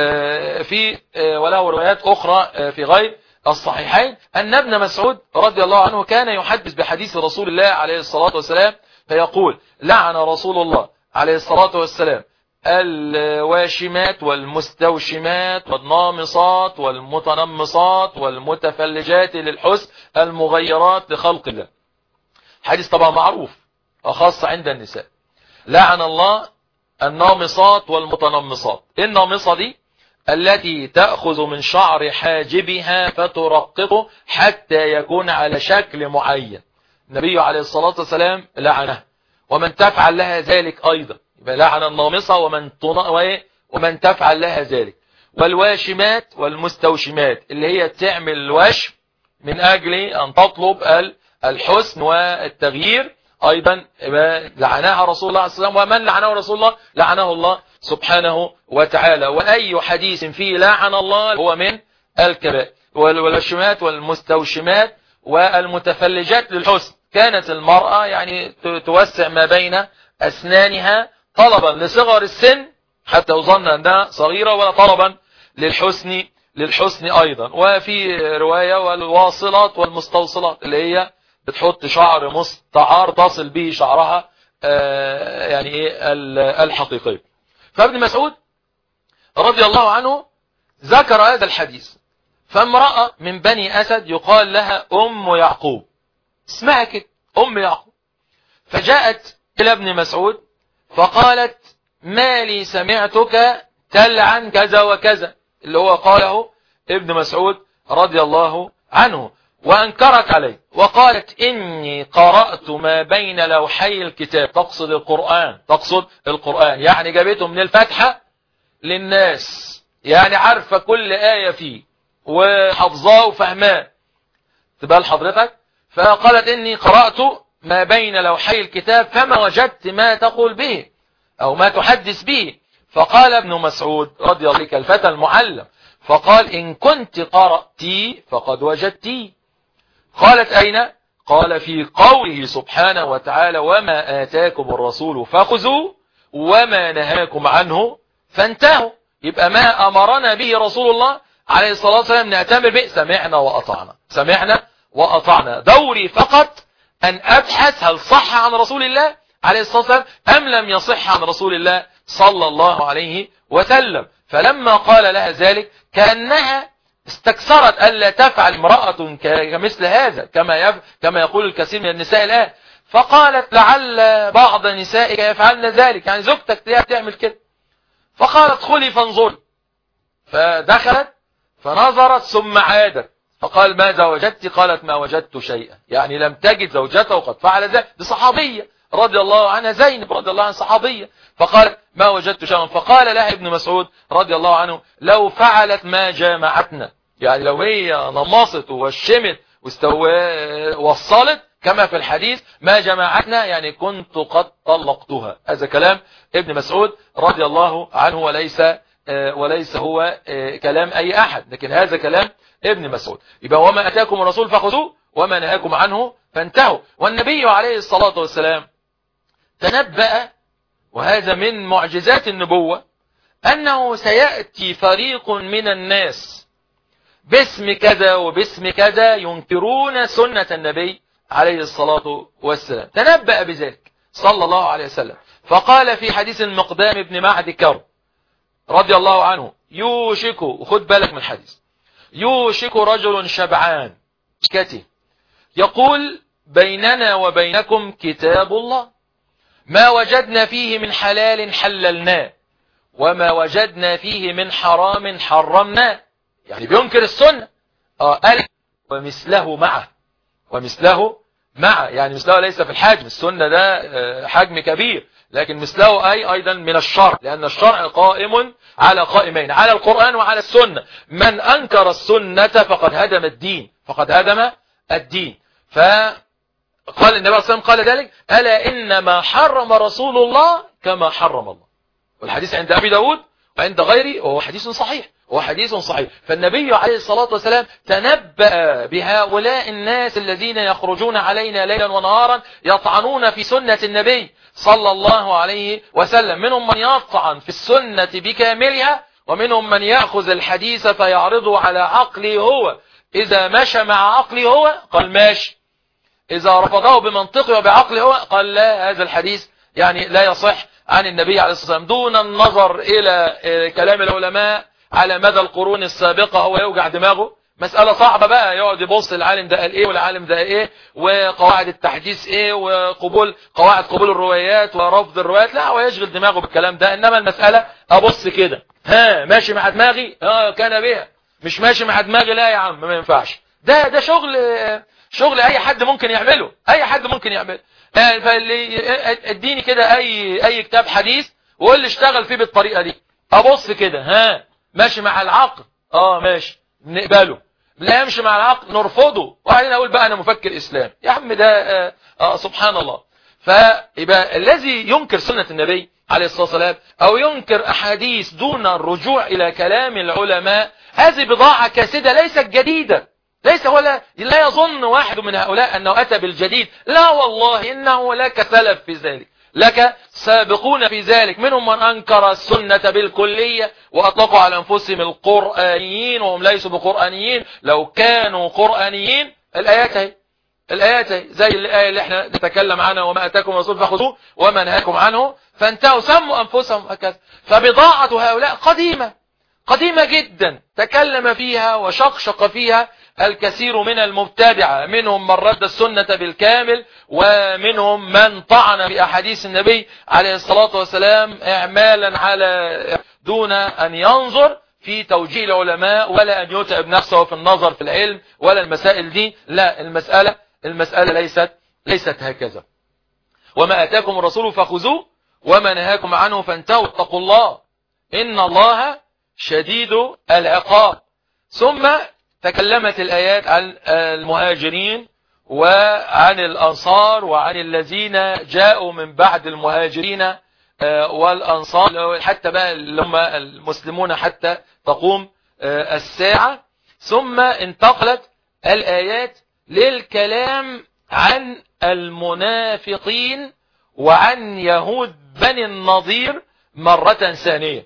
S2: وله روايات أخرى في غير الصحيحين، أن ابن مسعود رضي الله عنه كان يحدث بحديث رسول الله عليه الصلاة والسلام فيقول: لعن رسول الله عليه الصلاة والسلام الواشمات والمستوشمات والنامصات والمتنمصات والمتفلجات للحسن المغيرات لخلق الله. حديث طبعا معروف وخاصة عند النساء. لعن الله النامصات والمتنمصات. النامصة دي التي تأخذ من شعر حاجبها فترققه حتى يكون على شكل معين، النبي عليه الصلاة والسلام لعنه، ومن تفعل لها ذلك أيضا يبقى لعن النامصة ومن تفعل لها ذلك. والواشمات والمستوشمات اللي هي تعمل الوشم من أجل أن تطلب الحسن والتغيير أيضا لعنها رسول الله صلى الله عليه وسلم، ومن لعنه رسول الله لعنه الله سبحانه وتعالى. وأي حديث فيه لعن الله هو من الكبائر. والواشمات والمستوشمات والمتفلجات للحسن، كانت المرأة يعني توسع ما بين أسنانها طلبا لصغر السن حتى يظن أنها صغيرة، ولا طلبا للحسن أيضا. وفي رواية والواصلات والمستوصلات اللي هي بتحط شعر مستعار تصل به شعرها يعني ايه الحقيقي. فابن مسعود رضي الله عنه ذكر هذا الحديث فامرأة من بني أسد يقال لها أم يعقوب، اسمها كده أم يعقوب، فجاءت إلى ابن مسعود فقالت ما لي سمعتك تلعن كذا وكذا، اللي هو قاله ابن مسعود رضي الله عنه، وأنكرت عليه وقالت إني قرأت ما بين لوحي الكتاب، تقصد القرآن، يعني جابته من الفتحة للناس، يعني عارفة كل آية فيه وحفظاه وفهماه، تبال حضرتك. فقالت إني قرأت ما بين لوحي الكتاب فما وجدت ما تقول به أو ما تحدث به. فقال ابن مسعود رضي الله عنه الفتى المعلم، فقال إن كنت قرأتي فقد وجدتي. قالت أين؟ قال في قوله سبحانه وتعالى وما آتاكم الرسول فخذوا وما نهاكم عنه فانتهوا. يبقى ما أمرنا به رسول الله عليه الصلاة والسلام نأتمر به، سمعنا وأطعنا. دوري فقط أن أبحث هل صح عن رسول الله عليه الصلاة والسلام أم لم يصح عن رسول الله صلى الله عليه وسلم. فلما قال لها ذلك كأنها استكثرت ألا تفعل امرأة كمثل هذا كما يقول الكثير من النساء الآن، فقالت لعل بعض نسائك يفعلن ذلك، يعني زوجتك تعمل كده. فقالت ادخلي فانظري، فدخلت فنظرت ثم عادت، فقال ماذا وجدت؟ قالت ما وجدت شيئا، يعني لم تجد زوجته وقد فعل ذلك. دي صحابية رضي الله عنها، زينب رضي الله عنها صحابية، فقالت ما وجدت شيئا. فقال لها ابن مسعود رضي الله عنه لو فعلت ما جامعتنا، يعني لو هي نمصت ووشمت وصلت كما في الحديث ما جماعتنا، يعني كنت قد طلقتها. هذا كلام ابن مسعود رضي الله عنه، وليس هو كلام أي أحد، لكن هذا كلام ابن مسعود. يبقى وما أتاكم الرسول فخذوه وما نهاكم عنه فانتهوا. والنبي عليه الصلاة والسلام تنبأ، وهذا من معجزات النبوة، أنه سيأتي فريق من الناس باسم كذا وباسم كذا ينكرون سنة النبي عليه الصلاة والسلام. تنبأ بذلك صلى الله عليه وسلم، فقال في حديث المقدام بن معد كرب رضي الله عنه يوشك، وخد بالك من الحديث، يوشك رجل شبعان كتف يقول بيننا وبينكم كتاب الله ما وجدنا فيه من حلال حللناه وما وجدنا فيه من حرام حرمناه. يعني بينكر السنة. قال ومثله معه، يعني مثله ليس في الحجم، السنة ده حجم كبير، لكن مثله أيضا من الشرع، لأن الشرع قائم على قائمين، على القرآن وعلى السنة. من أنكر السنة فقد هدم الدين. فقال النبي صلى الله عليه وسلم قال ذلك ألا إنما حرم رسول الله كما حرم الله. والحديث عند أبي داود وعند غيره وهو حديث صحيح. فالنبي عليه الصلاة والسلام تنبأ بهؤلاء الناس الذين يخرجون علينا ليلا ونهارا يطعنون في سنة النبي صلى الله عليه وسلم. منهم من يطعن في السنة بكاملها، ومنهم من يأخذ الحديث فيعرضه على عقله هو، إذا مشى مع عقله هو قال ماشي، إذا رفضه بمنطقه وبعقله هو قال لا، هذا الحديث يعني لا يصح عن النبي عليه الصلاة والسلام، دون النظر إلى كلام العلماء على مدى القرون السابقة. هو يوجع دماغه، مسألة صعبة بقى، يقعد يبص العالم ده قال ايه والعالم ده ايه، وقواعد التحديث ايه، قواعد قبول الروايات ورفض الروايات، لا هو يشغل دماغه بالكلام ده. انما المسألة ابص كده، ماشي مع دماغي كان بها، مش ماشي مع دماغي لا يا عم ما ينفعش. ده شغل اي حد ممكن يعمله، فاللي اديني كده اي كتاب حديث وقول لي اشتغل فيه بالطريقة دي، ابص كده ماشي مع العقل ماشي نقبله، لا يمشي مع العقل نرفضه، وبعدين اقول بقى انا مفكر اسلام يا عم ده سبحان الله. فيبقى الذي ينكر سنة النبي عليه الصلاة والسلام او ينكر احاديث دون الرجوع الى كلام العلماء، هذه بضاعة كاسدة ليست جديدة، لا يظن واحد من هؤلاء انه اتى بالجديد، لا والله انه لك سلف في ذلك، لك سابقون في ذلك. منهم من أنكر السنة بالكلية وأطلقوا على أنفسهم القرآنيين وهم ليسوا بقرآنيين. لو كانوا قرآنيين الآيات هي زي الآية اللي احنا نتكلم عنها وما أتاكم الرسول فخذوه وما نهاكم عنه فانتهوا، سموا أنفسهم هكذا. فبضاعة هؤلاء قديمة قديمة جدا تكلم فيها وشقشق فيها الكثير من المبتدعة، منهم من رد السنة بالكامل، ومنهم من طعن بأحاديث النبي عليه الصلاة والسلام إعمالا على دون أن ينظر في توجيه العلماء ولا أن يتعب نفسه في النظر في العلم ولا المسائل دي. لا، المسألة ليست هكذا. وما أتاكم الرسول فخذوه وما نهاكم عنه فانتهوا، اتقوا الله إن الله شديد العقاب. ثم تكلمت الآيات عن المهاجرين وعن الأنصار وعن الذين جاءوا من بعد المهاجرين والأنصار، حتى بقى اللي هم المسلمون حتى تقوم الساعة. ثم انتقلت الآيات للكلام عن المنافقين وعن يهود بني النضير مرة ثانية.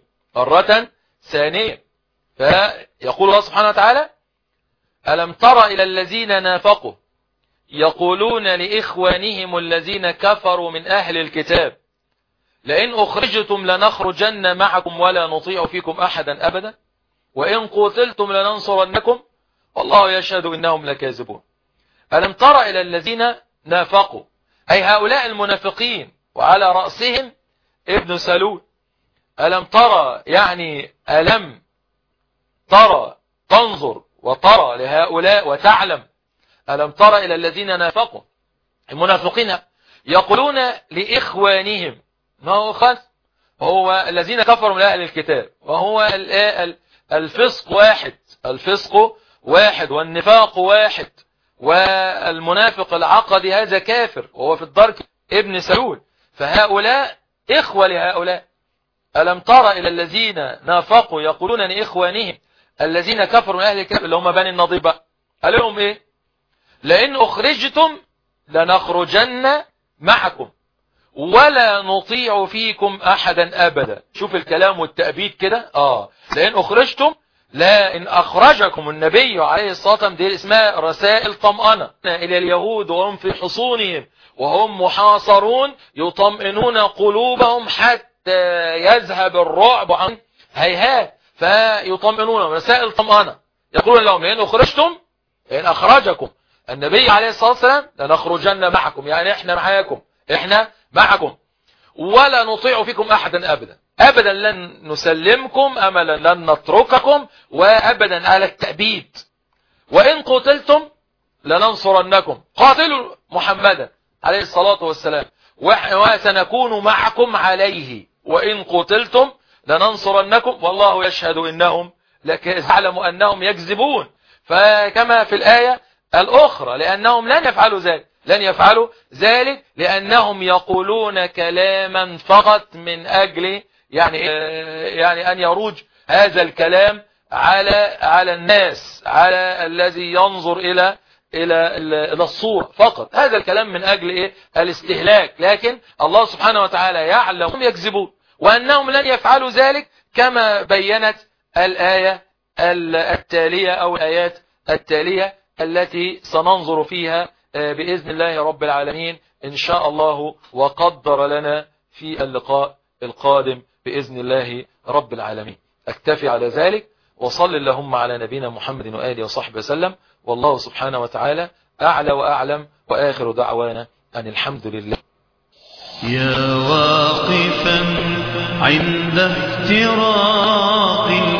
S2: فيقول الله سبحانه وتعالى: ألم تر إلى الذين نافقوا يقولون لإخوانهم الذين كفروا من أهل الكتاب لئن أخرجتم لنخرجن معكم ولا نطيع فيكم أحدا أبدا وإن قتلتم لننصرنكم والله يشهد إنهم لكاذبون. ألم تر إلى الذين نافقوا، أي هؤلاء المنافقين وعلى رأسهم ابن سلول. ألم ترى يعني ألم ترى، تنظر وترى لهؤلاء وتعلم. ألم ترى إلى الذين نافقوا، المنافقين يقولون لإخوانهم، ما هو خلف هو الذين كفروا من أهل الكتاب، وهو الفسق واحد والنفاق واحد، والمنافق العقدي هذا كافر وهو في الدرك ابن سلول، فهؤلاء إخوة لهؤلاء. ألم ترى إلى الذين نافقوا يقولون لإخوانهم الذين كفروا من أهل الكتاب اللي هم بني النضير بقى، قال لهم إيه؟ لئن أخرجتم لنخرجن معكم ولا نطيع فيكم أحدا أبدا. شوف الكلام والتأبيد كده. لئن أخرجتم، لا إن أخرجكم النبي عليه الصلاة والسلام، دي اسمها رسائل طمأنة إلى اليهود وهم في حصونهم وهم محاصرون، يطمئنون قلوبهم حتى يذهب الرعب عن هيهات، فيطمئنون رسائل طمأنة. يقولون لهم لئن أخرجتم، لئن أخرجكم النبي عليه الصلاة والسلام لنخرجن معكم، يعني احنا معكم ولا نطيع فيكم أحدا أبدا لن نسلمكم، أملا لن نترككم، وأبدا على التأبيد. وإن قتلتم لننصرنكم، قاتلوا محمدا عليه الصلاة والسلام وسنكون معكم عليه، وإن قتلتم لننصرنكم والله يشهد إنهم يعلم أنهم يكذبون. فكما في الآية الأخرى، لأنهم لن يفعلوا ذلك لأنهم يقولون كلاما فقط من أجل يعني أن يروج هذا الكلام على الناس، على الذي ينظر إلى الصورة فقط. هذا الكلام من أجل الاستهلاك، لكن الله سبحانه وتعالى يعلم أنهم يكذبون وأنهم لن يفعلوا ذلك، كما بينت الآية التالية أو الآيات التالية التي سننظر فيها بإذن الله رب العالمين إن شاء الله وقدر لنا في اللقاء القادم بإذن الله رب العالمين. أكتفي على ذلك، وصل اللهم على نبينا محمد وآله وصحبه وسلم، والله سبحانه وتعالى أعلى وأعلم، وآخر دعوانا أن الحمد لله.
S1: يا واقفا عند افتراق